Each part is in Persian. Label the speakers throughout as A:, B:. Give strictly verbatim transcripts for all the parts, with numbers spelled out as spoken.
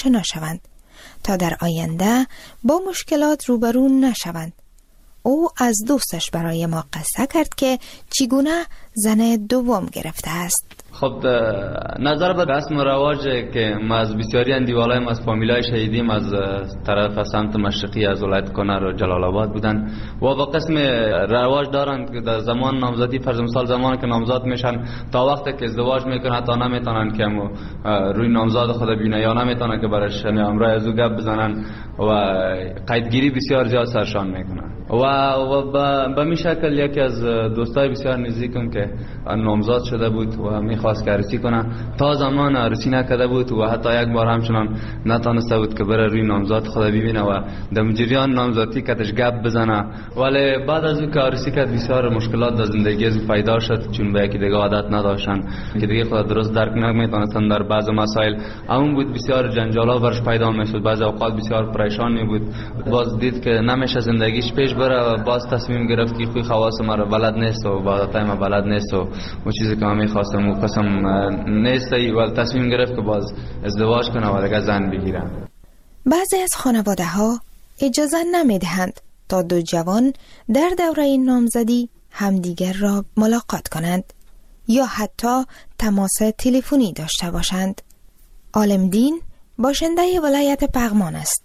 A: آشنا شوند تا در آینده با مشکلات روبرو نشوند. او از دوستش برای ما قصه کرد که چگونه زن دوم گرفته است.
B: خب نظر به رسم و رواج که ما از بسیاری اندیوالای ما از فامیلای شهیدیم از طرف سمت مشرقی از ولایت کنر و جلال آباد بودن و با قسم رواج دارن که در زمان نامزدی فرض مثال زمانی که نامزاد میشن تا وقتی که ازدواج میکنن حتی نمیتونن که روی نامزاد خود ببینن یا نمیتونن که برش امرای از او گپ بزنن و قیدگیری بسیار زیاد سرشان میکنن و, و به می شکل یکی از دوستای بسیار نزدیکم که نامزاد شده بود و میخواست که عروسی کنه تا زمان عروسی نکرده بود و حتی یک بار همچنان نتونسته بود که بره روی نامزاد خود ببینه و در جریان نامزادی کتش گپ بزنه. ولی بعد از اون که عروسی کرد بسیار مشکلات در زندگی از پیدا شد چون به یکی دیگه عادت نداشتن که دیگه خود درست درک نمیتونستن در بعض مسائل همون بود بسیار جنجالا برش پیدا میشد. بعضی اوقات بسیار پریشان می بود. باز دید که نمیشه زندگیش پیش بره و باز تصمیم گرفت که خوی خواص ما رو بلد نیست و با تایم بلد نیست و اون چیزی که من می‌خواستم و قسم نیست ولی تصمیم گرفت که باز ازدواج کنه و دیگه زن بگیره.
A: بعضی از خانواده ها اجازه نمیدهند تا دو جوان در دوره نامزدی همدیگر را ملاقات کنند یا حتی تماس تلفنی داشته باشند. عالمدین باشنده ولایت پغمان است.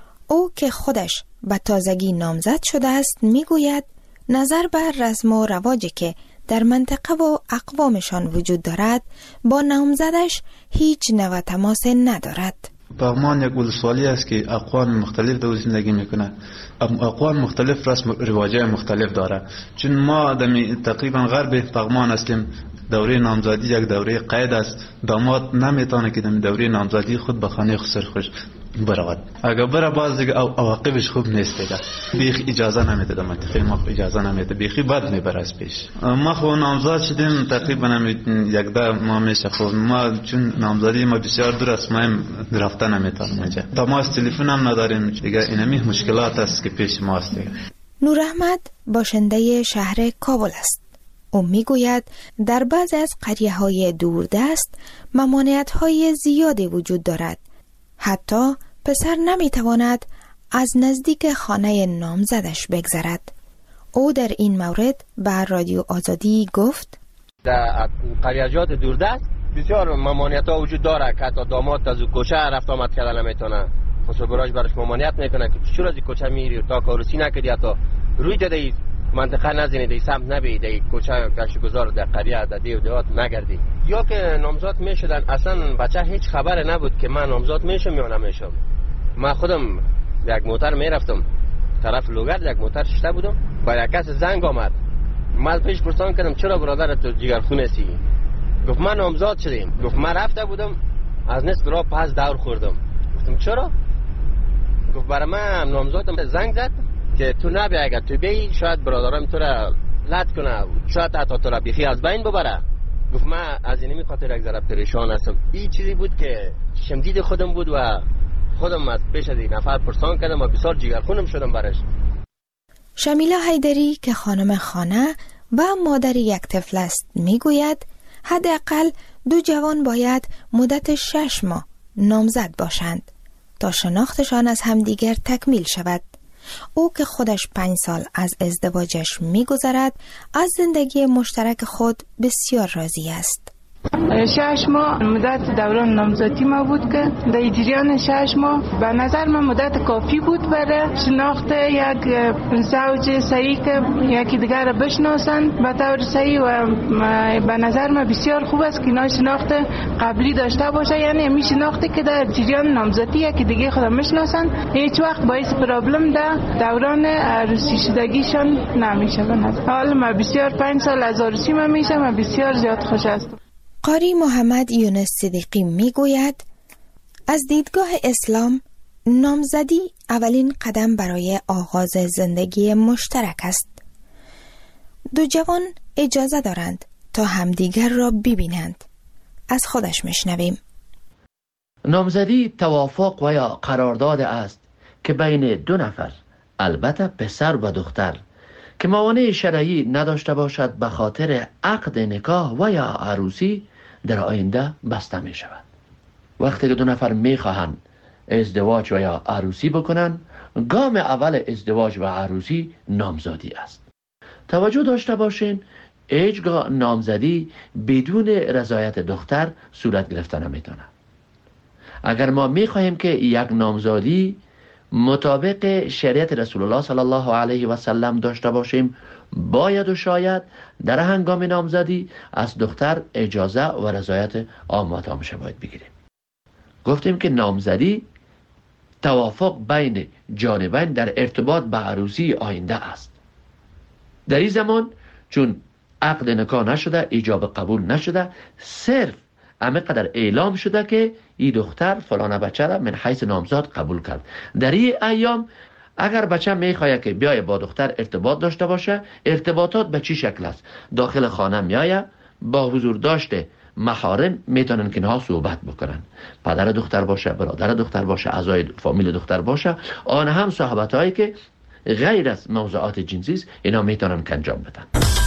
A: او که خودش به تازگی نامزد شده است میگوید نظر بر رسم و رواجی که در منطقه و اقوامشان وجود دارد با نامزدش هیچ نوع تماس ندارد.
C: پغمان یک ولسوالی است که اقوام مختلف در زندگی میکنه. اقوام مختلف رسم و رواجای مختلف داره. چون ما دمی تقریبا غرب پغمان هستیم. دوره نامزدی یک دوره قید است. داماد نمیتونه که دمی دوره نامزدی خود به خانه خسر خوش برود. اگر بره باز دیگه عواقبش خوب نیست دیگه. بیخ اجازه نمیده در منطقه ما اجازه نمیده. بیخی بد میبره از پیش. ما خو نامزد شدیم تقریبا یک ده ماه میشه. خب ما چون نامزدی ما بسیار دور است ما رفته نمیتونیم اینجا. تماس تلفن هم نداریم دیگه. اینمی مشکلات است که پیش ما است دیگه.
A: نور احمد باشنده شهر کابل است. او میگوید در بعضی از قریه‌های دوردست ممانعت‌های زیادی وجود دارد. حتی پسر نمیتواند از نزدیک خانه نامزدش بگذرد. او در این مورد به رادیو آزادی گفت
D: در قریه‌جات دوردست بسیار ممانعت‌ها وجود داره که حتی داماد از کوچه رفت آمد کردن نمیتونه. خسروبراش برش ممانعت میکنه که چرا از کوچه میری تا کارسی نکردی حتی روی جده منطقه نزنید ای سمت نبید ای کوچه گشتگزار در قریه در دیو دیوات نگردی. یا که نامزاد میشدن اصلا بچه هیچ خبر نبود که من نامزاد میشم یا نمیشم. من خودم یک موتر میرفتم طرف لوگرد یک موتر شته بودم با یک کس زنگ آمد. من پیش پرسان کردم چرا برادر تو جگرخونه سی؟ گفت من نامزاد شدیم. گفت من رفته بودم از نصف راه پس دور خوردم. گفتم چرا؟ گفت برای من نامزادم زنگ زد که تو نبی اگر تو بی شاید برادرم تو را لط کنه شاید حتی تو را بیخی از بین ببره. گفت من از اینمی خاطر یک ذره پریشان هستم. این چیزی بود که شمدید خودم بود و خودم از پیش از این نفر پرسان کردم و بسیار جگرخونم شدم برش.
A: شمیلا حیدری که خانم خانه و مادر یک طفل است میگوید حداقل دو جوان باید مدت شش ماه نامزد باشند تا شناختشان از همدیگر تکمیل شود. او که خودش پنج سال از ازدواجش می‌گذرد از زندگی مشترک خود بسیار راضی است.
E: شش ماه مدت دوران نامزدی ما بود که در جریان شش ماه به نظر من مدت کافی بود برای شناخت یک زوج صحیح که یکی دیگر را بشناسن به طور صحیح و به نظر من بسیار خوب است که اینا شناخت قبلی داشته باشه. یعنی می شناختی که در جریان نامزدی یکی دیگه خود میشناسن هیچ وقت باعث پرابلم در دوران عروسی شدگیشان نمیشه. به نظر حالا من بسیار پنج سال از عروسی من میشم و بسیار زیاد خوش هستم.
A: قاری محمد یونس صدیقی میگوید از دیدگاه اسلام نامزدی اولین قدم برای آغاز زندگی مشترک است. دو جوان اجازه دارند تا همدیگر را ببینند. از خودش میشنویم.
F: نامزدی توافق و یا قرارداد است که بین دو نفر، البته پسر و دختر، که موانع شرعی نداشته باشد به خاطر عقد نکاح و یا عروسی در آینده بسته می شود. وقتی که دو نفر می خواهند ازدواج و یا عروسی بکنن، گام اول ازدواج و عروسی نامزادی است. توجه داشته باشین هیچگاه نامزدی بدون رضایت دختر صورت گرفته نمیتونه. اگر ما میخواهیم که یک نامزادی مطابق شریعت رسول الله صلی الله علیه و سلم داشته باشیم، باید و شاید در هنگام نامزدی از دختر اجازه و رضایت آمات آمشه باید بگیریم. گفتیم که نامزدی توافق بین جانبین در ارتباط به عروسی آینده است. در این زمان چون عقد نکاح نشده، ایجاب قبول نشده، صرف همه قدر اعلام شده که این دختر فلانه بچه را من حیث نامزاد قبول کرد. در این ایام اگر بچه میخواه که بیای با دختر ارتباط داشته باشه، ارتباطات به چی شکل است؟ داخل خانه میایه، با حضور داشته محارم میتونن که اینها صحبت بکنن، پدر دختر باشه، برادر دختر باشه، اعضای فامیل دختر باشه، آن هم صحبت هایی که غیر از موضوعات جنسی است، اینا میتونن که انجام بدن.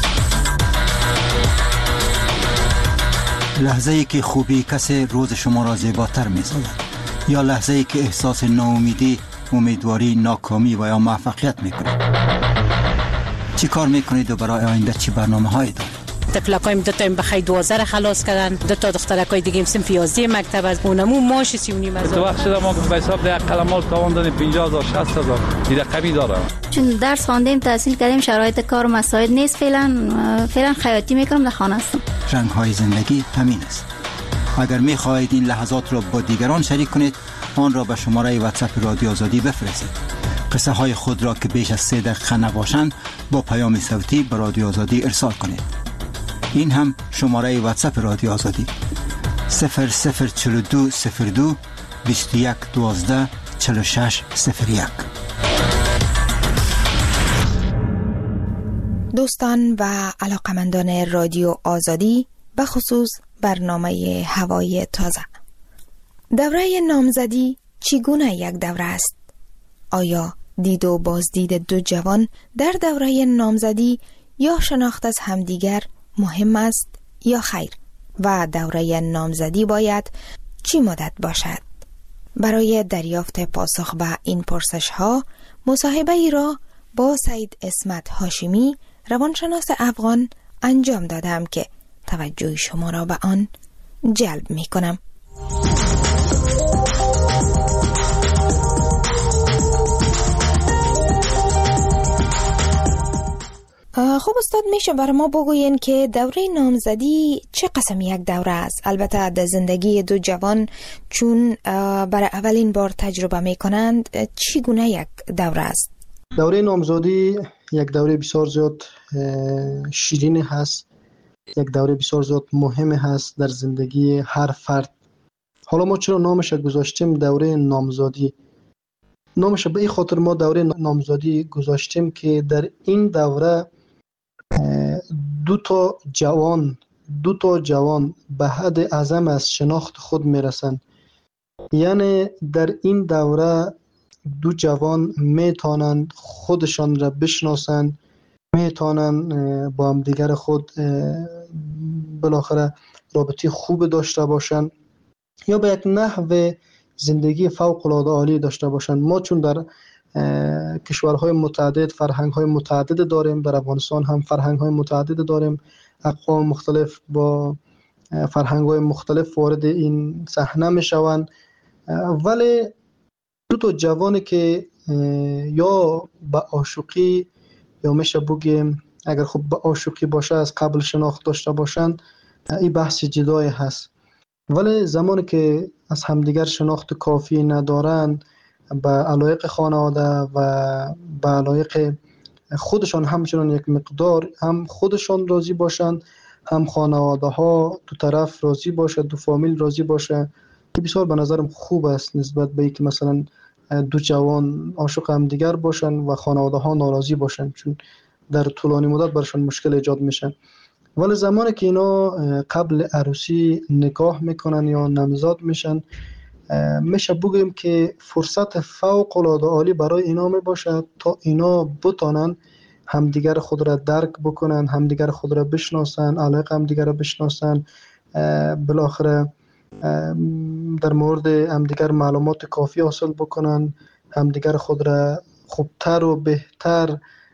G: لحظه ای که خوبی کسی روز شما را زیباتر می‌سازد، یا لحظه ای که احساس ناامیدی، امیدواری، ناکامی و یا موفقیت میکنید. چی کار میکنید و برای آینده چی برنامه هایی دارید؟
H: تفلکایم دو تا این بخی دوازه را خلاص کردن، دو تا دخترکای دیگه صنف یازده مکتب از اونمو ماش سی و نیم هزار.
I: تو وقت شده ما به حساب ده قلمال تاوان دادیم پنجاه هزار شصت هزار دیگه کمی داره.
J: چون درس خواندیم، تحصیل کردیم، شرایط کار و مساعد نیست، فعلا فعلا خیاطی میکنم، در خانه هستم. رنگ های زندگی همین است. اگر میخواهید این لحظات را با دیگران شریک کنید، آن را به شماره واتساپ رادیو آزادی بفرستید. قصه های خود را که بیش از سه دقیقه نباشند با پیام صوتی به رادیو آزادی ارسال کنید. این هم شماره واتساپ رادیو آزادی صفر صفر چهل و دو صفر دو بیست و یک دوازده چهل و شش صفر یک.
A: دوستان و علاقمندان رادیو آزادی، به خصوص برنامه هوای تازه، دوره نامزدی چگونه یک دوره است؟ آیا دید و بازدید دو جوان در دوره نامزدی یا شناخت از همدیگر مهم است یا خیر؟ و دوره نامزدی باید چی مدت باشد؟ برای دریافت پاسخ به این پرسش ها مصاحبه ای را با سید اسمت هاشمی، روانشناس افغان انجام دادم که توجه شما را به آن جلب می کنم. خب استاد، میشه برای ما بگوین که دوره نامزدی چه قسم یک دوره است؟ البته در زندگی دو جوان چون برای اولین بار تجربه میکنند، چگونه یک دوره است؟
K: دوره نامزدی یک دوره بسیار زیاد شیرین هست، یک دوره بسیار زیاد مهم هست در زندگی هر فرد. حالا ما چرا نامش گذاشتیم دوره نامزدی؟ نامش به این خاطر ما دوره نامزدی گذاشتیم که در این دوره دو تا جوان دو تا جوان به حد اعظم از شناخت خود میرسن. یعنی در این دوره دو جوان میتونن خودشان را بشناسن، میتونن با هم دیگر خود بالاخره رابطه خوب داشته باشن یا به یک نحو زندگی فوق العاده عالی داشته باشن. ما چون در کشورهای متعدد فرهنگ‌های متعدد داریم، در افغانستان هم فرهنگ‌های متعدد داریم، اقوام مختلف با فرهنگ‌های مختلف وارد این صحنه میشوند، ولی دو تا جوانی که یا به عاشقی یا میشه بگیم اگر خب به عاشقی باشه از قبل شناخت داشته باشند، این بحث جدای هست. ولی زمانی که از همدیگر شناخت کافی ندارن، به علایق خانواده و به علایق خودشان همچنان یک مقدار هم خودشان راضی باشن، هم خانواده ها دو طرف راضی باشه، دو فامیل راضی باشه، که بسیار به نظرم خوب است نسبت به اینکه مثلا دو جوان عاشق هم دیگر باشن و خانواده ها ناراضی باشن، چون در طولانی مدت برشان مشکل ایجاد میشه. ولی زمانی که اینا قبل عروسی نکاح میکنن یا نامزاد میشن، میشه بگیم که فرصت فوق العاده عالی برای اینا میباشه تا اینا بتونن همدیگر خود را درک بکنن، همدیگر خود را بشناسن، علاقه همدیگر را بشناسن، بالاخره در مورد همدیگر معلومات کافی حاصل بکنن، همدیگر خود را خوبتر و بهتر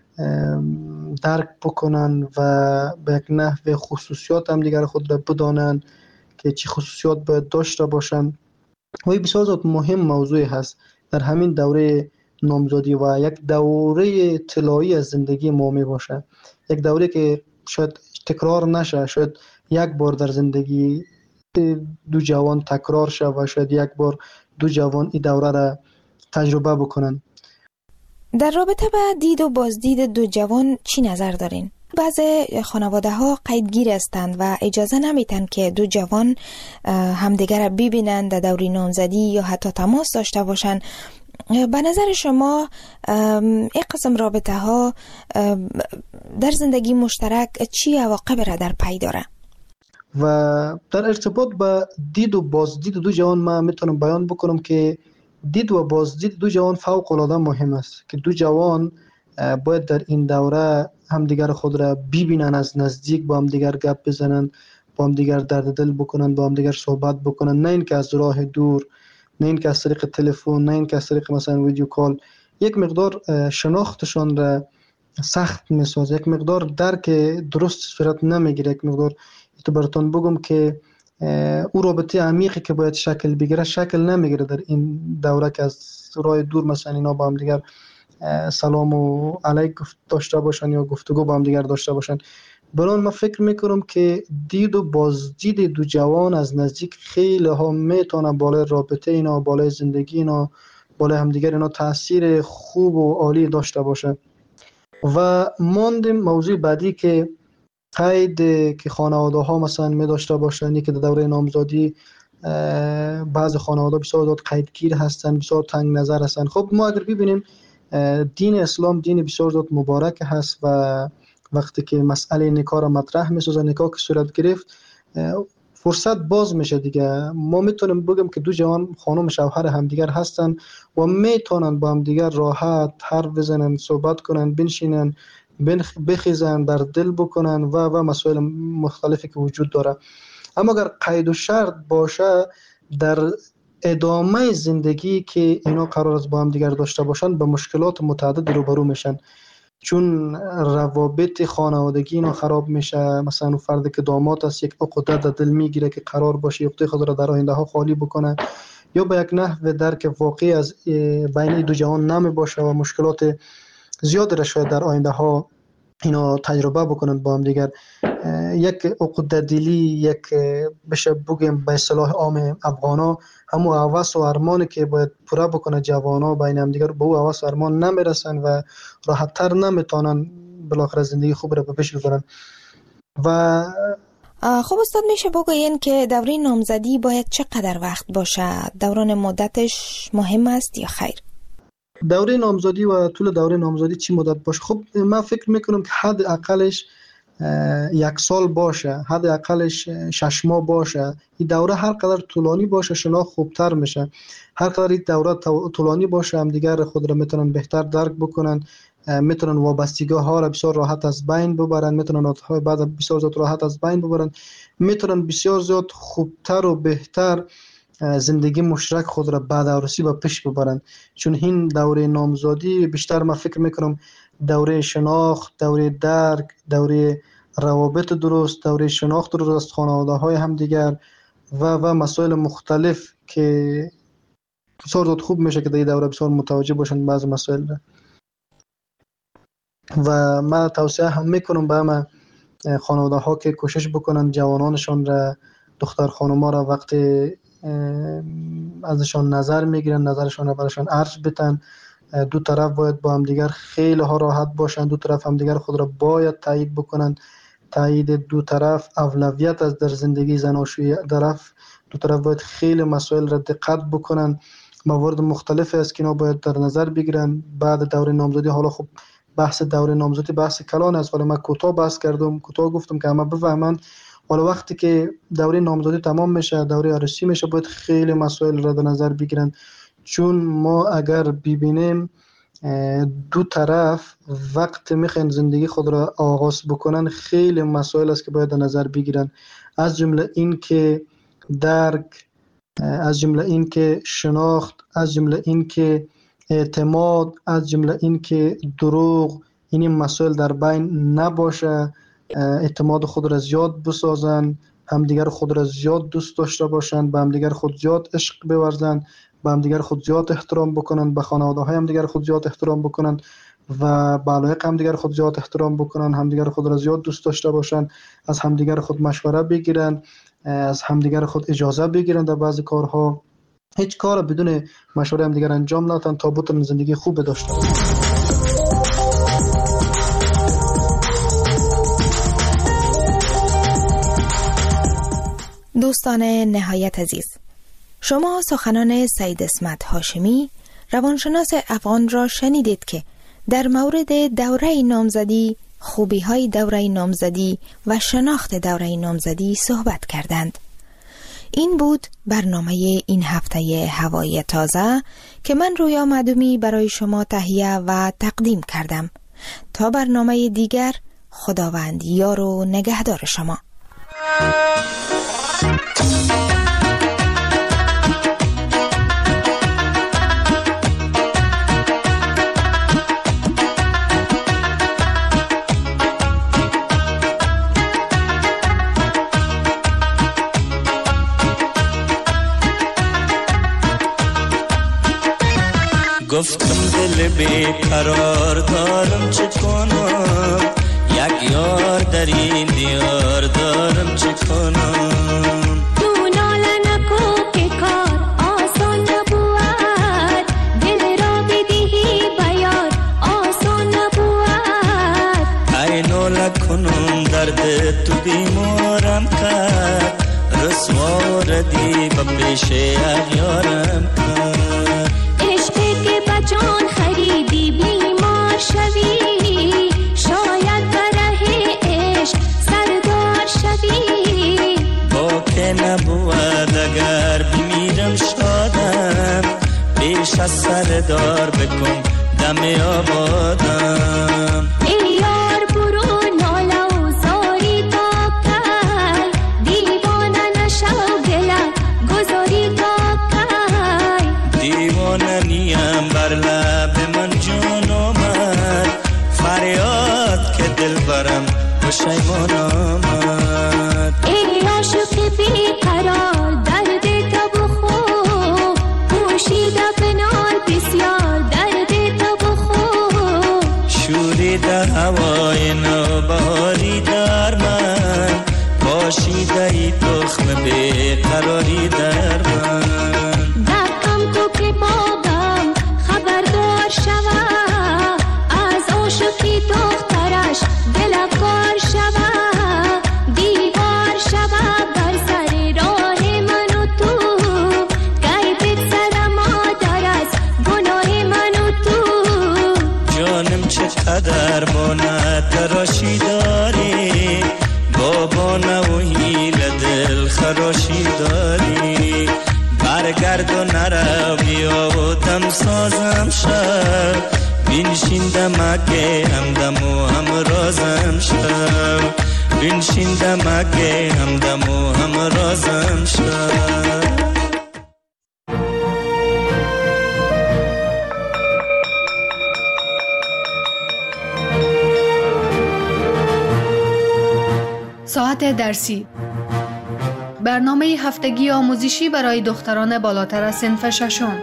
K: درک بکنن و به یک نحو خصوصیات همدیگر خود را بدانند که چه خصوصیات باید داشته باشن. و این بسیار زیاد مهم موضوعی هست در همین دوره نامزادی و یک دوره طلایی از زندگی ما می باشه، یک دوره که شاید تکرار نشه، شاید یک بار در زندگی دو جوان تکرار شه و شاید یک بار دو جوان این دوره را تجربه بکنن.
A: در رابطه با دید و بازدید دو جوان چی نظر دارین؟ بعضی خانواده ها قیدگیر هستند و اجازه نمیتن که دو جوان همدیگر را ببینند در دوره نامزدی یا حتی تماس داشته باشند. به نظر شما این قسم رابطه ها در زندگی مشترک چی عواقب را در پی داره؟
K: و در ارتباط با دید و بازدید دو جوان ما میتونم بیان بکنم که دید و بازدید دو جوان فوق العاده مهم است که دو جوان باید در این دوره همدیگر خود را ببینن، از نزدیک با همدیگر گپ بزنن، با همدیگر درد دل بکنن، با همدیگر صحبت بکنن، نه اینکه از راه دور، نه اینکه از طریق تلفن، نه اینکه از طریق مثلا ویدیو کال. یک مقدار شناختشان را سخت میسازه، یک مقدار درک درست صورت نمیگیره. یک مقدار تو براتون بگم که او رابطه عمیقی که باید شکل بگیره شکل نمیگیره در این دوره که از راه دور مثلا اینا با هم دیگر سلام و علیک داشته باشن یا گفتگو با هم دیگر داشته باشن. برای من فکر میکنم که دید و بازدید دو جوان از نزدیک خیلی ها میتونه بالای رابطه اینا، بالای زندگی اینا، بالای همدیگر اینا تاثیر خوب و عالی داشته باشه. و ماندیم موضوع بعدی که قید که خانواده ها مثلا می داشته باشن، که در دوره نامزادی بعض خانواده بسیار زیاد قیدگیر هستن، بسیار تنگ نظر هستن. خب ما اگر ببینیم دین اسلام دین بسیار زیاد مبارک هست و وقتی که مسئله نکاح را مطرح می‌سازه، نکاح که صورت گرفت فرصت باز میشه دیگه. ما میتونیم بگم که دو جوان خانم شوهر همدیگر هستن و میتونن با همدیگر راحت حرف بزنن، صحبت کنن، بنشینن، بخیزن، در دل بکنن و و مسائل مختلفی که وجود داره. اما اگر قید و شرط باشه در ادامه زندگی که اینا قرار است با هم دیگر داشته باشن به مشکلات متعدد روبرو میشن، چون روابط خانوادگی اینا خراب میشه. مثلا اون فردی که داماد است یک عقده در دل میگیره که قرار باشه عقده خود را در آینده ها خالی بکنه، یا به یک نحو درک واقعی از بین دو جوان نمی باشه و مشکلات زیاد را شاید در آینده ها اینا تجربه بکنن با هم دیگر. یک عقده دلی، یک بشه بگیم به اصطلاح عام افغانا همون هوس و ارمانی که باید پوره بکنه جوانا بین هم دیگر، به او هوس و ارمان نمیرسن و راحت‌تر نمیتونن بالاخره زندگی خوب را به پیش ببرن. و
A: خب استاد میشه بگوین که دوره نامزدی باید چقدر وقت باشه؟ دوران مدتش مهم است یا خیر؟
K: دوره نامزدی و طول دوره نامزدی چی مدت باشه؟ خب من فکر میکنم که حد اقلش یک سال باشه، حد اقلش شش ماه باشه. این دوره هر قدر طولانی باشه شناخت خوبتر میشه، هر قدر این دوره طولانی باشه هم دیگر خود را میتونن بهتر درک بکنن، میتونن وابستگی ها را بسیار راحت از بین ببرن، میتونن عادت‌های بعد بسیار زیاد راحت از بین ببرن، میتونن بسیار زیاد خوبتر و بهتر زندگی مشترک خود را بعد عروسی با پیش ببرن. چون این دوره نامزادی بیشتر من فکر میکنم دوره شناخت، دوره درک، دوره روابط درست، دوره شناخت درست از خانواده های هم دیگر و و مسائل مختلف که بسیار زیاد خوب میشه که در این دوره بسیار متوجه باشن بعض مسائل را. و من توصیه هم میکنم به همه خانواده ها که کوشش بکنن جوانانشان را، دختر خانوما را وقتی ازشان نظر میگیرن نظرشان را برشان عرض بتن. دو طرف باید با هم دیگر خیلی ها راحت باشن، دو طرف هم دیگر خود را باید تایید بکنن. تایید دو طرف اولویت از در زندگی زناشویی طرف، دو طرف باید خیلی مسائل را دقت بکنن. موارد مختلفی است که اینا باید در نظر بگیرن بعد دوره نامزدی. حالا خب بحث دوره نامزدی بحث کلان است، ولی من کوتاه بحث کردم، کوتاه گفتم که همه بفهمن. حالا وقتی که دوره نامزدی تمام میشه، دوره عروسی میشه، باید خیلی مسائل را در نظر بگیرن. چون ما اگر ببینیم دو طرف وقت میخوان زندگی خود را آغاز بکنن خیلی مسائل است که باید در نظر بگیرن، از جمله این که درک، از جمله این که شناخت، از جمله این که اعتماد، از جمله این که دروغ، این مسائل در بین نباشه، اعتماد خود را زیاد بسازن، همدیگر خود را زیاد دوست داشته باشند، به همدیگر خود زیاد عشق بورزند، به همدیگر خود زیاد احترام بکنند، به خانواده های همدیگر خود زیاد احترام بکنند و به علایق همدیگر خود زیاد احترام بکنند، همدیگر خود را زیاد دوست داشته باشند، از همدیگر خود مشوره بگیرند، از همدیگر خود اجازه بگیرند در بعضی کارها. هیچ کار بدون مشوره همدیگر انجام ندن تا بتونن زندگی خوب داشته باشند.
A: دوستان نهایت عزیز، شما سخنان سید اسمت هاشمی روانشناس افغان را شنیدید که در مورد دوره نامزدی، خوبی های دوره نامزدی و شناخت دوره نامزدی صحبت کردند. این بود برنامه این هفته هوای تازه که من رویا معدومی برای شما تهیه و تقدیم کردم. تا برنامه دیگر، خداوند یار و نگهدار شما.
L: گفتم دل بی قرار دارم چه کنم، یک یار در این دیار دارم چه کنم.
M: تو ناله نکو که کار آسان نبود، دل را بدهی بیار آسان نبود.
L: ای ناله کنم درد تو بیمارم کرد، رسوا ردی به پیش اغیارم کرد.
M: جان خریدی بیمار شوی، شاید بره عشق سردار شوی.
L: با که نبود اگر بمیرم شادم، پیش از سردار بکن دم آبادم.
M: ای یار برو ناله و زاری تا کی، دیوانه نشو دلم گذاری تا کی.
L: دیوانه نیم بر لب من جان آمد، فریاد که دل برم پشیمان آمد.
M: ای عاشق بی قرار درد تو بخو، پوشیده بنال بسیار درد تو بخو.
L: شوریده هوای نوبهاری در من، پاشیده ای تخم بی قراری در من.
M: دقم تو که بابم خبردار شوه، از عاشقی دخترش دلکار شوه. دیوار شوه بر سر راه من و تو، گی بگذر مادر از گناه من و تو.
L: جانم چقدر مانه تراشی داری، بابا نوهی لدل خراشی داری. برگرد و نرو بیا و دم سازم شد، بینشین دمکه همدم و همرازم شد. بینشین دمکه همدم و همرازم شد.
N: ساعت درسی، برنامه هفتگی آموزشی برای دختران بالاتر از صنف ششم.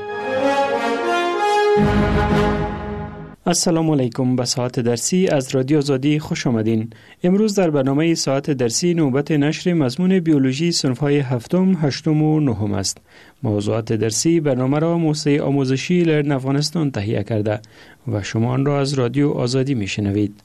O: السلام علیکم. به ساعت درسی از رادیو آزادی خوش آمدین. امروز در برنامه ساعت درسی نوبت نشر مضمون بیولوژی صنف‌های هفتم، هشتم و نهم است. موضوعات درسی برنامه را موسسه آموزشی لرن افغانستان تهیه کرده و شما آن را از رادیو آزادی میشنوید.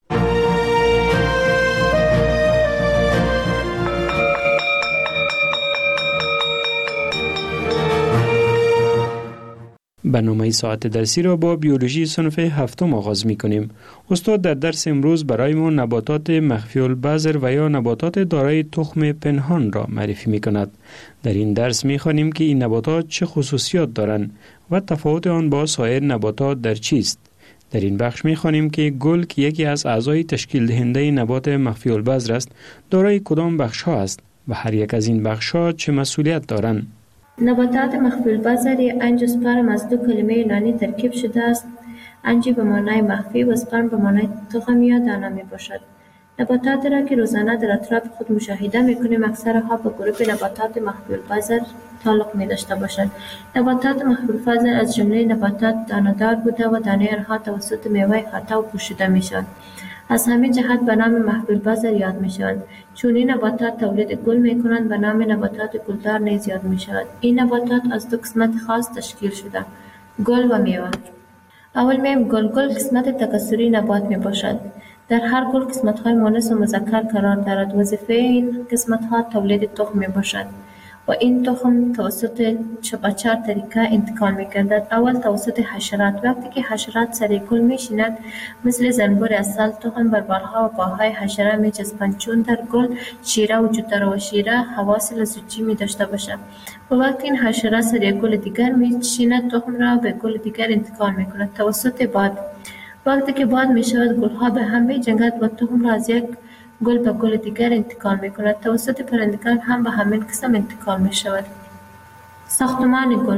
O: برنامه ساعت درسی را با بیولوژی صنف هفتم آغاز می کنیم. استاد در درس امروز برای ما نباتات مخفی البذر و یا نباتات دارای تخم پنهان را معرفی می کند. در این درس می خوانیم که این نباتات چه خصوصیات دارند و تفاوت آن با سایر نباتات در چیست. در این بخش می خوانیم که گل که یکی از اعضای تشکیل دهنده نبات مخفی البذر است، دارای کدام بخش ها است و هر یک از این بخش ها چه مسئولیت دارند.
P: نباتات مخفی البصر انژیوسپرم از دو کلمه یونانی ترکیب شده است. انجی به معنای مخفی و سپرم به معنای تخم یا دانه می باشد. نباتات را که روزانه در اطراف خود مشاهده می کنیم اکثرها به گروه نباتات مخفی البصر تعلق می داشته باشند. نباتات مخفی البصر از جمله نباتات دانه‌دار بوده و دانه آنها توسط میوه خطا و پوشیده می شوند. از همین جهت به نام مخفی البصر یاد می شوند. چون این نباتات تولید گل می کنند به نام نباتات گلدار نیز یاد می شود. این نباتات از دو قسمت خاص تشکیل شده، گل و میوه. اول میم گل گل قسمت تکثری نبات می باشد. در هر گل قسمت های مؤنث و مذکر قرار دارد. وظیفه این قسمت ها تولید تخم می باشد و این تخم توسط چپاچار طریقه انتقال می گردد. اول توسط حشرات. وقتی که حشرات سر گل می شینند مثل زنبور عسل تخم بر بالها و پاهای حشره می چسبند. چون در گل شیره وجود دارد و شیره حواس لزوجی می داشته باشد و وقتی این حشره سر گل دیگر می شیند تخم را به گل دیگر انتقال می کند توسط باد. وقتی که باد می شود گلها به هم می جنگد و تخم را از یک گل به گل دیگر انتقال می کند. توسط پرندگان هم به همین قسم انتقال می شود. ساختمان گل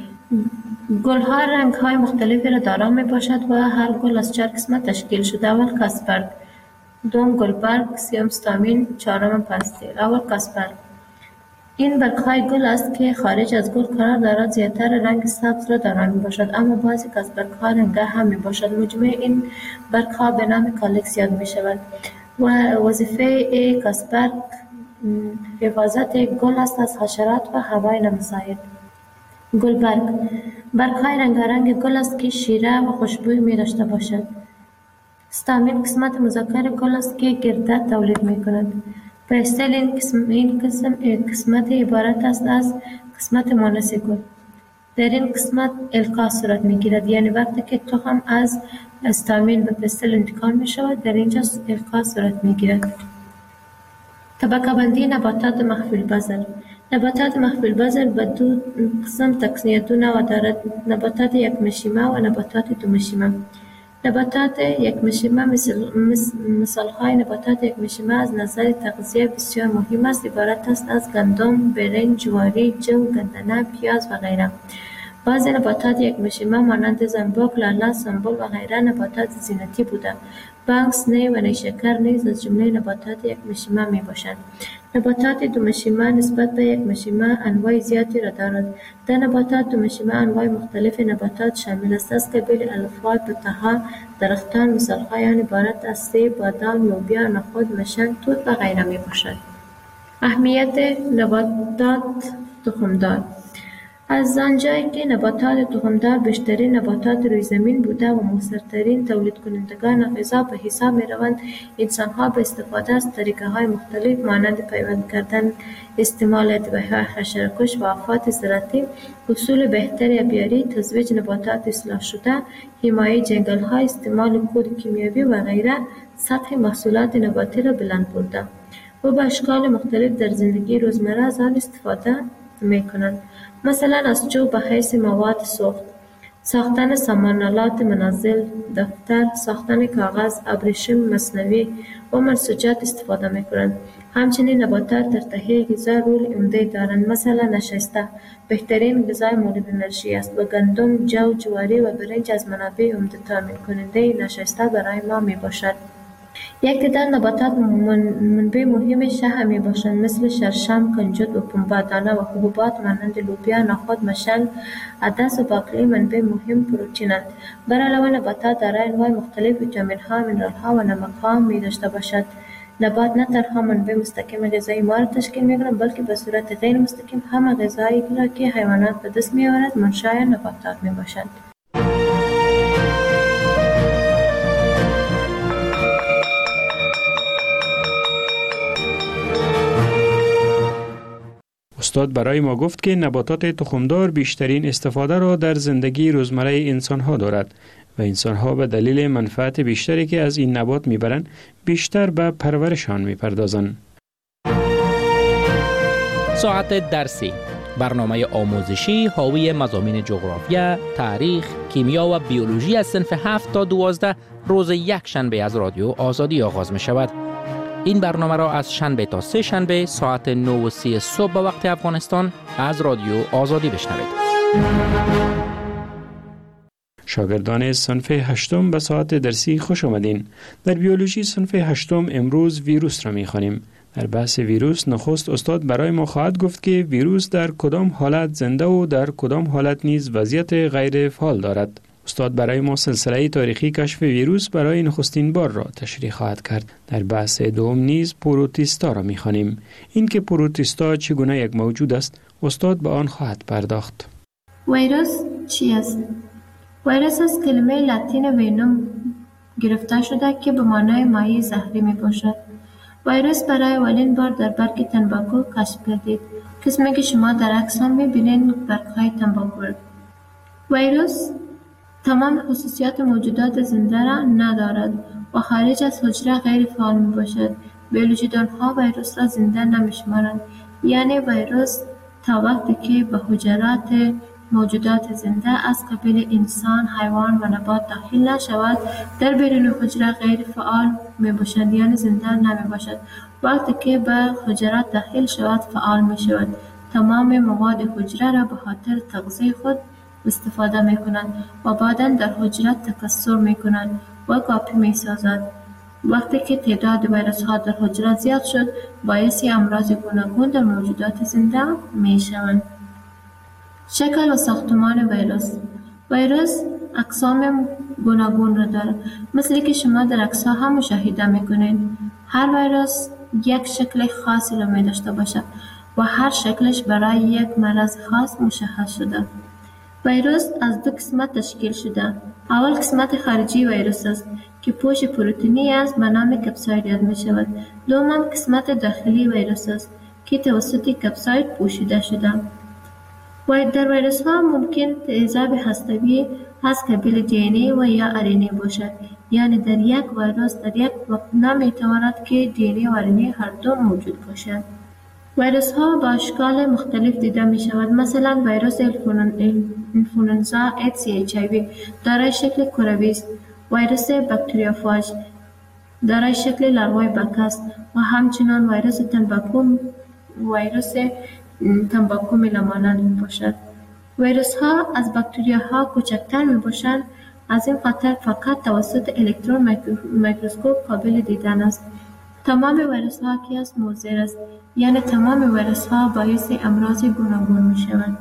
P: گل ها رنگ های مختلفی را دارا می باشد و هر گل از چهار قسمت تشکیل شده. اول کاسپرگ، دوم گلبرگ، سوم استامین، چهارم پستیل. اول کاسپرگ این برگ های گل است که خارج از گل قرار دارد. زیادتر رنگ سبز را دارا می باشد اما بعضی کاسپرگ ها رنگه هم می باشد. مجموع این برگ ها به نام کالکس یاد می شود و وظیفه کاسپرگ حفاظت گل است از حشرات و هوای نامساعد. گلبرگ برگ های رنگارنگ گل است که شیره و خوشبوی می داشته باشد. استامین قسمت مذکر گل است که گردد تولید می کند. پستیل این قسم این قسم قسمت عبارت است از قسمت مؤنث گل. در این قسمت القا صورت می گیرد، یعنی وقتی که تخم از استامین به پستیل انتقال می شود در اینجا القا صورت می گیرد. طبقه بندی نباتات مخفی البصر. نباتات مخفی البصر به دو قسم تقسیم دو نوع دارد: نباتات یک مشیمه و نباتات دو مشیمه. نباتات یک مشیمه مثل مثال های نباتات یک مشیمه از نظر تغذیه بسیار مهم است. عبارت است از گندم، برنج، جواری، جو، گندنه، پیاز و غیره. بعضی نباتات یک مشیمه مانند زنبق، لاله، سنبل و غیره نباتات زینتی بوده. بانکس، نی و نیشکر نیز از جمله نباتات یک مشیمه می باشند. نباتات دو مشیمه نسبت به یک مشیمه انواع زیادی را دارد. در نباتات دو مشیمه انواع مختلف نباتات شامل است. از قبیل الفوای، پته‌ها، درختان مثال‌های آن عبارت از سیب، بادام، لوبیا، نخود، مشنگ، توت و غیره می باشد. اهمیت نباتات تخمدار. از آنجایی که نباتات تخمدار بیشترین نباتات روی زمین بوده و مؤثرترین تولید کنندگان غذا به حساب می روند، انسانها به استفاده از طریقه های مختلف مانند پیوند کردن، استعمال ادویه‌های حشره‌کش و آفات زراعتی، اصول بهتر آبیاری، تزویج نباتات اصلاح شده، حمایه جنگل‌ها، استعمال کود کیمیایی و غیره سطح محصولات نباتی را بلند برده و به اشکال مختلف در زندگی روزمره از آن استفاده می کنند. مثلا از چوب به حیث مواد سوخت، ساختن سامانالات منزل، دفتر، ساختن کاغذ، ابریشم مصنوعی و منسوجات استفاده می کنند. همچنین نباتات در تهیه غذا رول عمده دارند. مثلا نشسته بهترین غذای مورد انرژی است و گندم، جو، جواری و برنج از منابع عمده تامین کننده نشسته برای ما می باشد. یک تعداد نباتات منبع مهم شح می باشند مثل شرشم، کنجد و پنبه، دانه و حبوبات مانند لوبیا، نخود، مشنگ، عدس و باقلی منبع مهم پروتئینند. بر علاوه نباتات دارای انواع مختلف ویتامین‌ها، مینرال‌ها و نمک‌ها می داشته باشد. نبات نه تنها منبع مستقیم غذایی ما را تشکیل می کند بلکه به صورت غیر مستقیم هم غذایی را که حیوانات به دست می آورد منشأ نباتات می باشد.
O: استاد برای ما گفت که نباتات تخمدار بیشترین استفاده را در زندگی روزمره انسان‌ها دارد و انسان‌ها به دلیل منفعت بیشتری که از این نبات می‌برند بیشتر به پرورشان می‌پردازند.
Q: ساعت درسی، برنامه آموزشی حاوی مضامین جغرافیا، تاریخ، کیمیا و بیولوژی از صنف هفت تا دوازده روز یک شنبه از رادیو آزادی آغاز می‌شود. این برنامه را از شنبه تا سه شنبه ساعت نه و سی صبح به وقت افغانستان از رادیو آزادی بشنوید.
O: شاگردان صنف هشتم به ساعت درسی خوش آمدین. در بیولوژی صنف هشتم امروز ویروس را می‌خوانیم. در بحث ویروس نخست استاد برای ما خواهد گفت که ویروس در کدام حالت زنده و در کدام حالت نیز وضعیت غیر فعال دارد. استاد برای ما سلسله تاریخی کشف ویروس برای نخستین بار را تشریح خواهد کرد. در بحث دوم نیز پروتیستا را می‌خوانیم. این که پروتیستا چگونه یک موجود است، استاد به آن خواهد پرداخت.
P: ویروس چی است؟ ویروس از کلمه لاتین وینوم گرفته شده که به معنای مایع زهری می باشد. ویروس برای اولین بار در برگ تنباکو کشف گردید. قسمی که شما در عکس هم می بینید برگ‌های تنباکو. ویروس تمام خصوصیات موجودات زنده را ندارد و خارج از حجره غیر فعال می باشد. بیولوژیدان‌ها ویروس را زنده نمی شمارند. یعنی ویروس تا وقتی که به حجرات موجودات زنده از قبیل انسان، حیوان و نبات داخل نشود، در بیرون حجره غیر فعال می باشد، یعنی زنده نمی باشد. وقتی که به حجرات داخل شود فعال می شود. تمام مواد حجره را به خاطر تغذیه خود استفاده می کنند و بعدا در حجره تکثر می کنند و کاپی می سازد. وقتی که تعداد ویروس ها در حجره زیاد شد، باعث امراض گوناگون در موجودات زنده می شوند. شکل و ساختمان ویروس. ویروس اقسام گوناگون را دارد. مثل که شما در عکس‌ها هم مشاهده می‌کنید. هر ویروس یک شکل خاصی را می داشته باشد و هر شکلش برای یک مرض خاص مشخص شده. ویروس از دو قسمت تشکیل شده. اول قسمت خارجی ویروس است که پوش پروتئینی است به نام کپساید یاد می شود. دوم قسمت داخلی ویروس است که توسط کپساید پوشیده شده. و در ویروس ها ممکن تیزاب هستوی از قبیل دی ان ای و یا ار ان ای باشد. یعنی در یک ویروس در یک وقت نمی تواند که دی ان ای و ار ان ای هر دو موجود باشد. ویروس ها با اشکال مختلف دیده می شود. مثلا ویروس انفلوئنزا ایدز یا اچ آی وی دارای شکل کروی است. ویروس باکتریوفاژ دارای شکل لاروای بک است و همچنان ویروس تنباکو ویروس تنباکو میلمانند می باشد. ویروس ها از باکتریاها کوچکتر می باشند. از این خاطر فقط توسط الکترون میکروسکوپ قابل دیدن است. تمام ویروس ها که از مضر است، یعنی تمام ویروس ها باعث امراض گوناگون می شوند.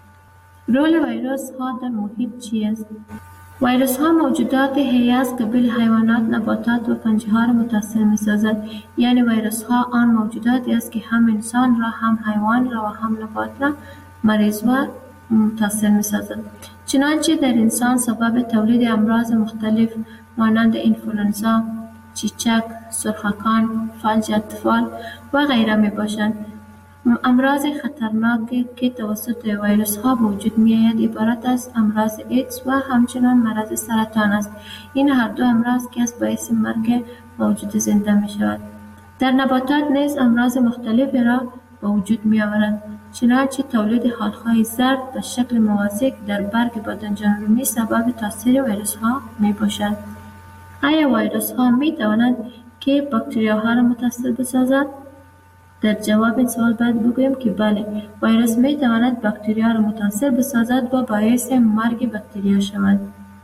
P: رول ویروس ها در محیط چی است؟ ویروس ها موجودات حیه از قبیل حیوانات، نباتات و پنجه ها را متاثر می سازد. یعنی ویروس ها آن موجوداتی است که هم انسان را، هم حیوان را و هم نبات را مریض و متاثر می سازد. چنانچه در انسان سبب تولید امراض مختلف مانند انفلوئنزا، چیچک، سرخکان، فلج اطفال و غیره می باشند. امراض خطرناکی که توسط ویروس ها به وجود می آید عبارت از امراض ایدز و همچنان مرض سرطان است. این هر دو امراض که از باعث مرگ موجود زنده می شود. در نباتات نیز امراض مختلفی را به وجود می آورند. چنانچه تولید خالهای زرد به شکل موازی در برگ بادنجان رومی سبب تاثیر ویروس ها می باشد. آیا ویروس ها می توانند که باکتریاها را متاثر بسازد؟ در جواب این سوال باید بگویم که بله، ویروس می تواند باکتریا را متاثر بسازد و باعث مرگ باکتریا شود.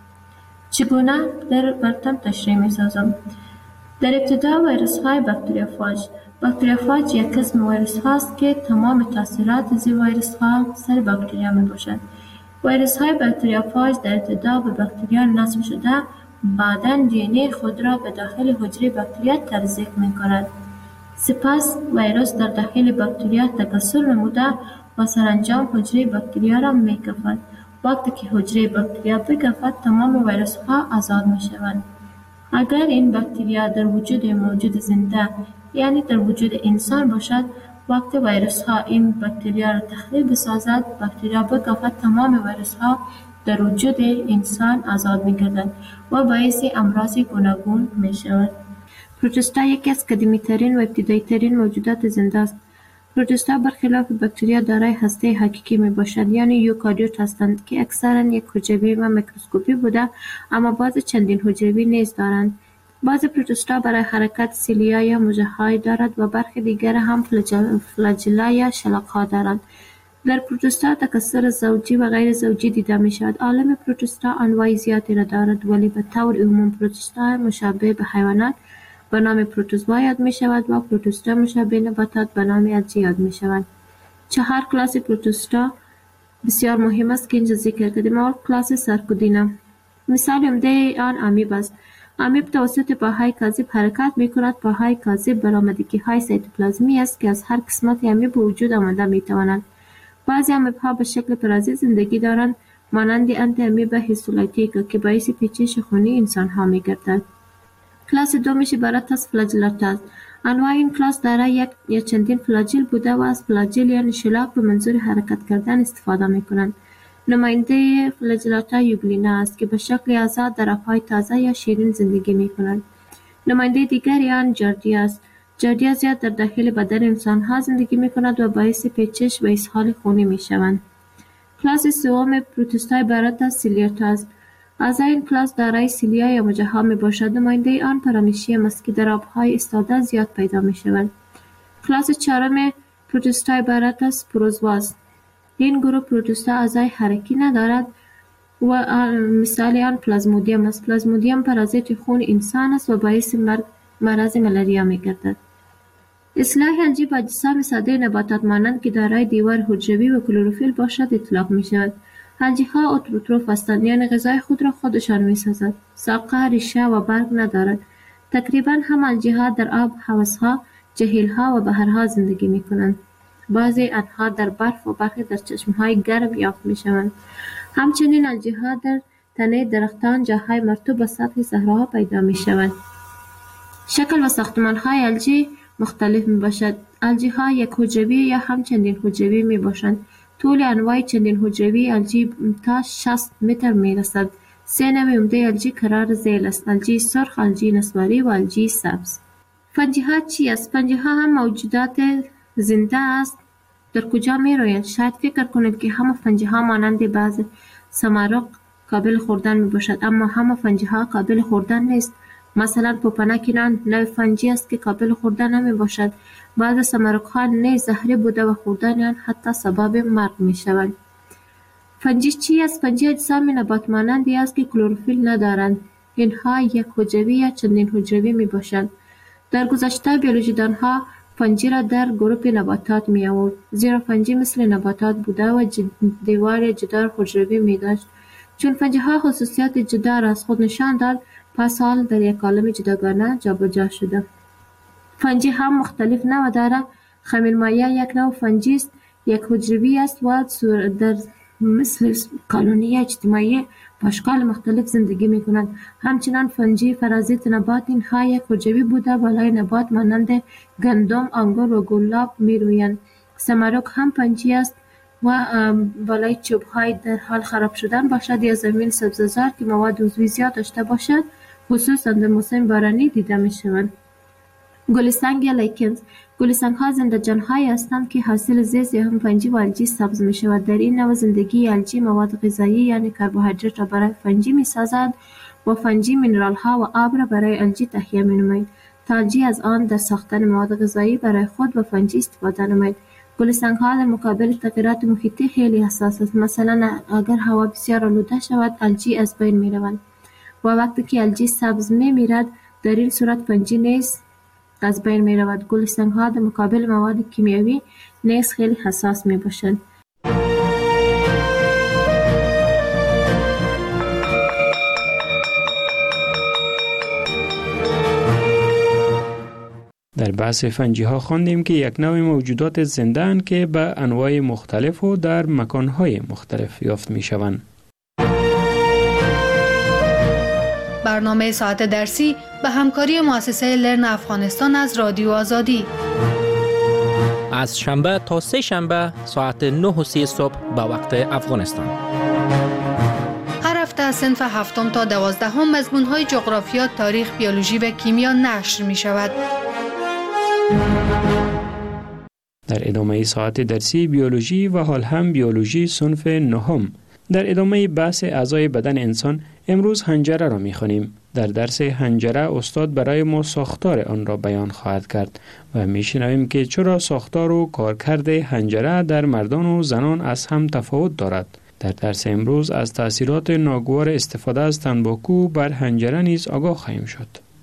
P: چگونه در براتون تشریح می سازم؟ در ابتدا ویروس های باکتریوفاژ. باکتریوفاژ یک قسم ویروس هاست که تمام تاثیرات از ویروس ها سر باکتریا می باشد. ویروس های باکتریوفاژ در ابتدا به باکتریا نصب شده، بعداً دی ان ای خود را به داخل حجره باکتریا تزریق می کند. سپس ویروس در داخل باکتریا تکثر نموده و سرانجام حجره باکتریا را می کفد. وقتی که حجره باکتریا بکفد، تمام ویروس ها آزاد می شوند. اگر این باکتریا در وجود موجود زنده، یعنی در وجود انسان باشد، وقتی ویروس ها این باکتریا را تخلیه بسازد، باکتریا بکفد، تمام ویروس ها در وجود انسان آزاد می گردند و باعث امراض گوناگون می شود. پروتوستا یکی از قدیمی ترین و ابتدایی ترین موجودات زنده است. پروتوستا برخلاف باکتریا دارای هسته حقیقی می باشد، یعنی یوکاریوت هستند که اکثرا یک حجروی و میکروسکوپی بوده، اما بعض چندین حجروی نیز دارند. بعضی پروتوستا برای حرکت سیلیا یا مژه‌های دارد و برخی دیگر هم فلاجل فلاجلا یا شلاق‌ها دارند. در پروتوستا تکثر زوجی و غیر زوجی دیده می شود. عالم پروتوستا انواع زیادی را دارد، ولی به طور عموم پروتوستا مشابه به حیوانات به نام پروتوزوا یاد می شود و پروتوستا مشابه نباتات به نام الجی یاد می شود. چهار کلاس پروتوستا بسیار مهم است که اینجا ذکر کردیم. اول کلاس سارکودینا، مثال عمده آن امیب است. امیب توسط پاهای کاذب حرکت می کند. پاهای کاذب برآمدگی های سایتوپلازمی است که از هر قسمت امیب به وجود آمده می توانند. بعضی امیب ها به شکل پرازیت زندگی دارند، مانند انتی امیب هیستولایتیکا که باعث پیچش خونی انسان ها می گردد. کلاس دومش عبارت از فلاجلات است. انواع این کلاس دارای یک یا چندین فلاجل بوده و از فلاجل یعنی شلاق به منظور حرکت کردن استفاده می کنند. نماینده فلاجلاتا یوگلینا است که به شکل آزاد در آبهای تازه یا شیرین زندگی می کنند. نماینده دیگری آن جاردیا است. جاردیا زیاد در داخل بدن انسان ها زندگی می کند و باعث پیچش و اسهال خونی می شوند. کلاس سوم پروتوستا عبارت از سیلیاتا است. از این کلاس دارای سیلیا یا مژه‌ها می باشد. نماینده آن پارامشیم است که در آبهای ایستاده زیاد پیدا می شود. کلاس چهارم پروتوستا عبارت از پروزوا است. این گروه پروتوستا اعضای حرکی ندارد و مثال آن پلازمودیم است. پلازمودیم پارازیت خون انسان است و باعث مرگ مرض ملاریا می گردد. اصلاح الجی با اجسام ساده نباتات مانند که دارای دیوار حجروی و کلروفیل باشد اطلاق می شود. الجی ها اتروتروف هستند، یعنی غذای خود را خودشان می سازند. ساقه، ریشه و برگ ندارد. تقریبا هم الجی ها در آب، حوضها، جهیل‌ها و بحرها زندگی می کنند. بعضی آنها در برف و برخی در چشمهای گرم یافت می شوند. همچنین الجی ها در تنه درختان، جاهای مرطوب و سطح صحراها پیدا می شوند. شکل و ساختمان های الجی مختلف می باشد. الجی ها یک حجروی یا هم چندین حجروی می باشند. طول انواع چندین حجروی الجی تا شصت متر می رسد. سه نوع عمده الجی قرار ذیل است: الجی سرخ، الجی نسواری و الجی سبز. فنجی ها چی است؟ فنجی ها هم موجودات زنده است. در کجا می رویند؟ شاید فکر کنید که همه فنجی ها مانند بعض سمارق قابل خوردن می باشد، اما همه فنجی ها قابل خوردن نیست. مثلا پوپنک نان نوع فنجی است که قابل خوردن نمی باشد. بعض سمارق ها نیز زهری بوده و خوردن آن حتی سبب مرگ می شوند. فنجی چی است؟ فنجی اجسام نبات مانندی است که کلروفیل ندارند. اینها یک حجروی یا چندین حجروی می باشند. در گذشته بیولوژیدان ها فنجی را در گروه نباتات می آورد، زیرا فنجی مثل نباتات بوده و دیوار جدار حجروی می داشت. چون فنجی ها خصوصیات جدا را از خود نشان داد، پس حال در یک عالم جداگانه جابجا شده. فنجی هم مختلف نوع دارد. خمیرمایه یک نوع فنجی است، یک حجروی است و در مثل کالونی اجتماعی با اشکال مختلف زندگی می کنند. همچنان فنجی فرازیت نبات، اینها یک حجروی بوده بالای نبات مانند گندم، انگور و گلاب می رویند. سمارق هم فنجی است و بالای چوب های در حال خراب شدن باشد یا زمین سبززار که مواد عضوی زیاد داشته باشد، خصوصا در موسم بارانی دیده می شوند. گلسنگ یا لیکنز. گلسنگ ها زنده جان های هستند که حاصل زیست یا هم فنجی و الجی سبز می شود. در این نوع زندگی الجی مواد غذایی یعنی کربوهیدرات را برای فنجی می سازد و فنجی مینرال ها و آب را برای الجی تهیه می نماید تا الجی از آن در ساختن مواد غذایی برای خود و فنجی استفاده نماید. گلسنگ ها در مقابل تغییرات محیطی خیلی حساس است. مثلا اگر هوا بسیار آلوده شود الجی از بین می روند و وقتی که الجی سبز می میرد در این صورت فنجی نیز از بین می رود. گلسنگ ها در مقابل مواد کیمیایی نیز خیلی حساس می باشند.
O: در بحث فنجی ها خواندیم که یک نوع موجودات زنده اند که به انواع مختلف و در مکانهای مختلف یافت می شوند.
N: برنامه ساعت درسی به همکاری مؤسسه لرن افغانستان از رادیو آزادی
Q: از شنبه تا سه شنبه ساعت نه و سی صبح به وقت افغانستان.
N: هر هفته از صنف هفتم تا دوازدهم مضمون‌های جغرافیا، تاریخ، بیولوژی و کیمیا نشر می شود.
O: در ادامه ساعت درسی بیولوژی و حال هم بیولوژی صنف نهم. در ادامه بحث اعضای بدن انسان امروز حنجره را می خوانیم. در درس حنجره استاد برای ما ساختار آن را بیان خواهد کرد و میشنویم که چرا ساختار و کارکرد حنجره در مردان و زنان از هم تفاوت دارد. در درس امروز از تأثیرات ناگوار استفاده از تنباکو بر حنجره نیز آگاه خواهیم شد.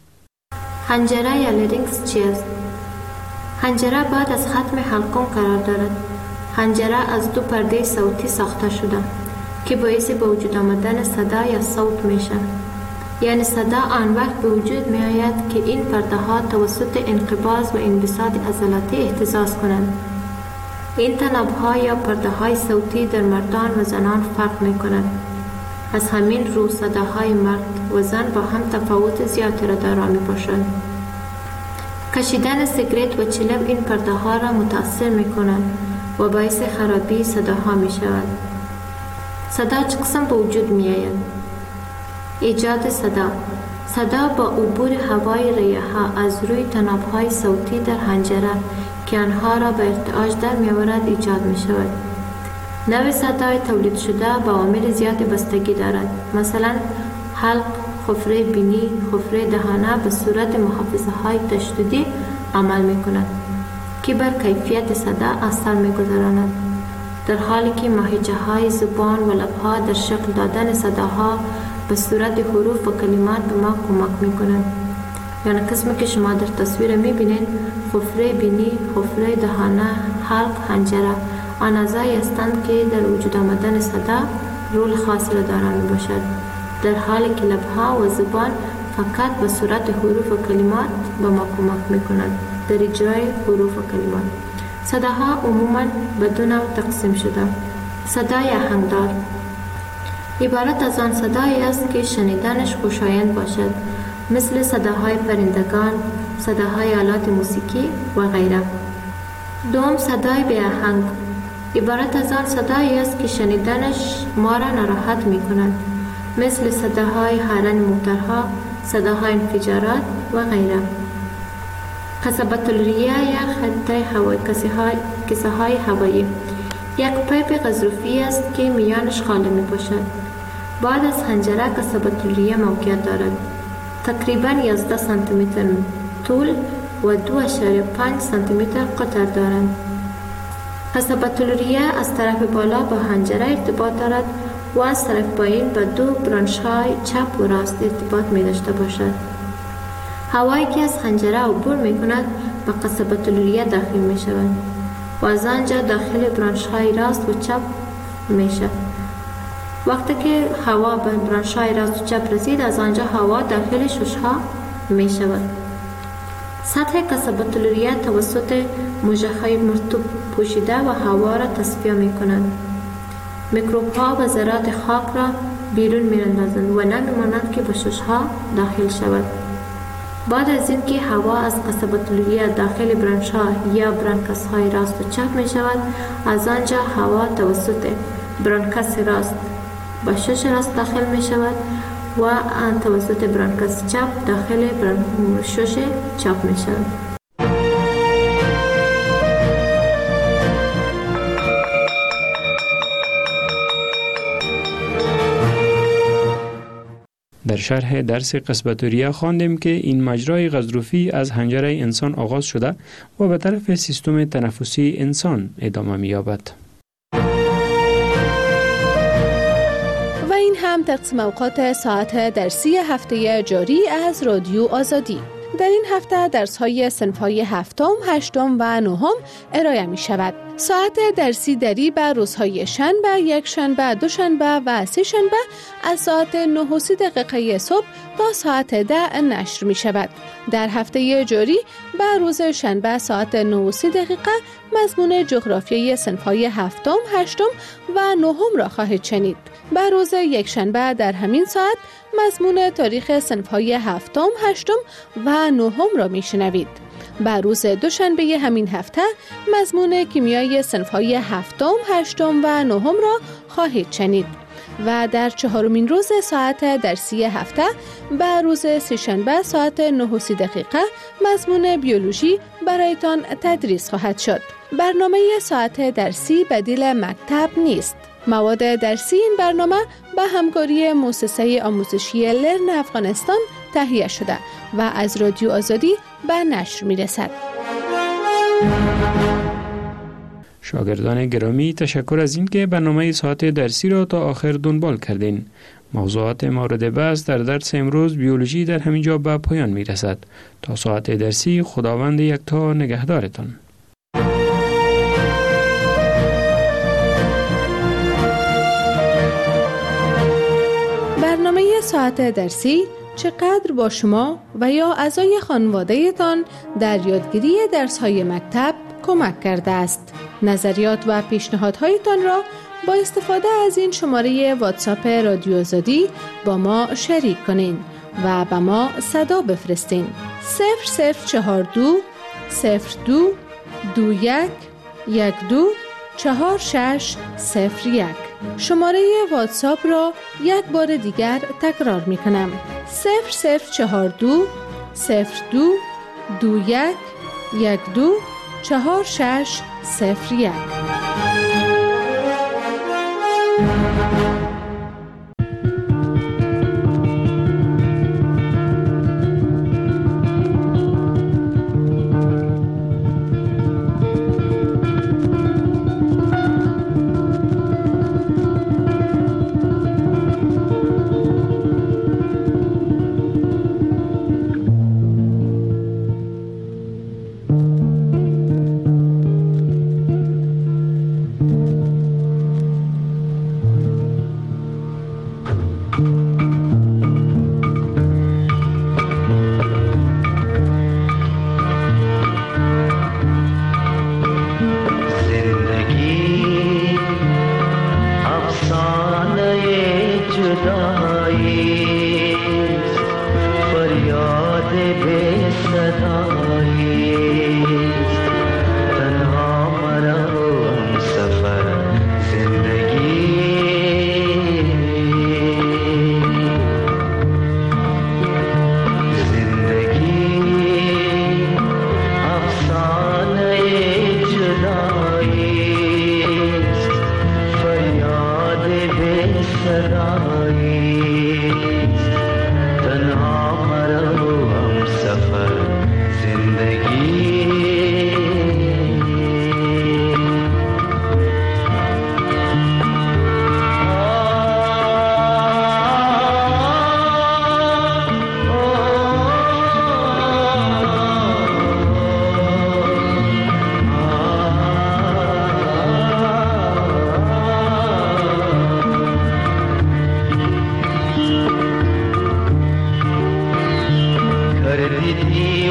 P: حنجره یا لرینکس چی است؟ حنجره بعد از ختم حلقوم قرار دارد. حنجره از دو پرده صوتی ساخته شده که باعث به وجود آمدن صدا یا صوت میشه. یعنی صدا آن وقت به وجود می آید که این پرده ها توسط انقباض و انبساط عضلاتی اهتزاز کنند. این تناب ها یا پرده های صوتی در مردان و زنان فرق می کنند. از همین رو صداهای مرد و زن با هم تفاوت زیادی را دارا می باشند. کشیدن سیگرت و چلب این پرده ها را متاثر می کنند و باعث خرابی صداها می شود. صدا چه قسم به وجود می آید؟ ایجاد صدا. صدا با عبور هوای ریه ها از روی تناب های صوتی در حنجره که آنها را به ارتعاش در می آورد ایجاد می شود. نوع صدای تولید شده با عوامل زیاد بستگی دارد. مثلا حلق، خفره بینی، خفره دهانه به صورت محافظه های تشدیدی عمل می کند که بر کیفیت صدا اثر می گذراند، در حالی که ماهیچه های زبان و لبها در شکل دادن صداها به صورت حروف و کلمات به ما کمک می کنند. یعنی قسمی که شما در تصویر می بینید خفره بینی، خفره دهانه، حلق، حنجره آن اعضایی هستند که در وجود آمدن صدا رول خاصی را دارا می باشد، در حالی که لبها و زبان فقط به صورت حروف و کلمات به ما کمک می کنند در اجرای حروف و کلمات. صداها عموما به دو نوع تقسیم شده. صدای آهنگدار عبارت از آن صدایی است که شنیدنش خوشایند باشد، مثل صداهای پرندگان، صداهای آلات موسیقی و غیره. دوم صدای بی آهنگ عبارت از آن صدایی است که شنیدنش ما را ناراحت می کند، مثل صداهای هارن موترها، صداهای انفجارات و غیره. قصبة الریه یا خطه هوایی، کسه های هوایی یک پیپ غضروفی است که میانش خالی می باشد. بعد از حنجره قصبة الریه موقعیت دارد. تقریباً یازده سانتی متر طول و دو اشاریه پنج سانتی متر قطر دارند. قصبة الریه از طرف بالا با حنجره ارتباط دارد و از طرف پایین با دو برانش های چپ و راست ارتباط می داشته باشد. هوایی که از حنجره عبور می کند به قصبة الریه داخل می شود و از آنجا داخل برانش های راست و چپ می شود. وقتی که هوا به برانش های راست و چپ رسید، از آنجا هوا داخل شش ها می شود. سطح قصبة الریه توسط موجه های مرطوب پوشیده و هوا را تصفیه می کنند. میکروب ها و ذرات خاک را بیرون می اندازند و نمی مانند که به شش ها داخل شود. بعد از اینکه هوا از قصبة الریه داخل برانش ها یا برانکس های راست و چپ می شود، از آنجا هوا توسط برانکس راست به شش راست داخل می شود و آن توسط برانکس چپ داخل شش چپ می شود.
O: در شرح درس قصبة الریه خواندیم که این مجرای غضروفی از حنجره انسان آغاز شده و به طرف سیستم تنفسی انسان ادامه می‌یابد.
N: و این هم تقسیم اوقات ساعت درسی هفته جاری از رادیو آزادی. در این هفته درس‌های صنف‌های هفتم، هشتم و نهم ارائه می شود. ساعت درسی دری به روزهای شنبه، یک شنبه، دو شنبه و سه شنبه از ساعت نه و سی دقیقه صبح تا ساعت ده نشر می شود. در هفته جاری به روز شنبه ساعت نه و سی دقیقه مضمون جغرافیای صنف‌های هفتم، هشتم و نهم را خواهید شنید. به روز یک شنبه در همین ساعت مضمون تاریخ صنف‌های هفتم، هشتم و نهم را میشنوید. به روز دوشنبه همین هفته مضمون کیمیای صنف‌های هفتم، هشتم و نهم را خواهید شنید. و در چهارمین روز ساعت درسی هفته به روز سه‌شنبه ساعت نه و سی دقیقه مضمون بیولوژی برایتان تدریس خواهد شد. برنامه ساعت درسی بدیل مکتب نیست. مواد درسی این برنامه به همکاری مؤسسه آموزشی لرن افغانستان تهیه شده و از رادیو آزادی به نشر می‌رسد.
O: شاگردان گرامی، تشکر از اینکه برنامه ساعت درسی را تا آخر دنبال کردین. موضوعات مورد بحث در درس امروز بیولوژی در همینجا به پایان می رسد. تا ساعت درسی، خداوند یکتا نگهدارتان.
N: برنامه ساعت درسی چقدر با شما و یا اعضای خانواده‌تان در یادگیری درس‌های مکتب کمک کرده است. نظریات و پیشنهادهایتان را با استفاده از این شماره واتساپ رادیو آزادی با ما شریک کنین و به ما صدا بفرستین. صفر صفر چهار دو صفر دو دو یک یک دو چهار شش صفر یک. شماره واتساپ را یک بار دیگر تکرار می کنم. صفر صفر چهار دو صفر دو دو یک یک دو چهار شش صفر یک.
L: कर दी